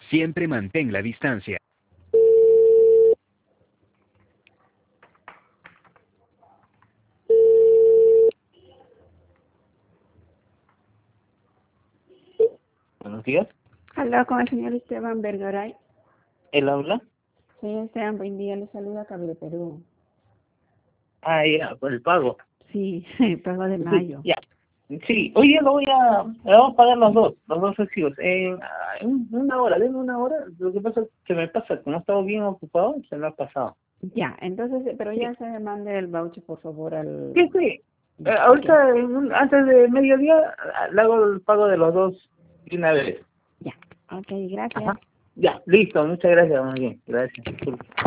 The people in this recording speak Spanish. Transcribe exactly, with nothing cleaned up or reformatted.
Siempre mantén la distancia. Buenos días. Hola, con el señor Esteban Vergaray. ¿Él habla? Señor Esteban, buen día, le saluda Cable Perú. Ah, ya, por el pago. Sí, pago de Sí, mayo. ya. Sí, hoy día lo voy a... le vamos a pagar los dos, los dos recibos. En, ah, en una hora, denme una hora. Lo que pasa es que me pasa, como he estado bien ocupado, se me ha pasado. Ya, entonces, pero Sí, ya se me mande el voucher, por favor, al... sí. sí. Eh, Ya, ok. ahorita, en un- antes de mediodía, ah, le hago el pago de los dos de una vez. Ya, ok, gracias. Ajá. Ya, listo. Muchas gracias, muy bien. Gracias. Disculpe.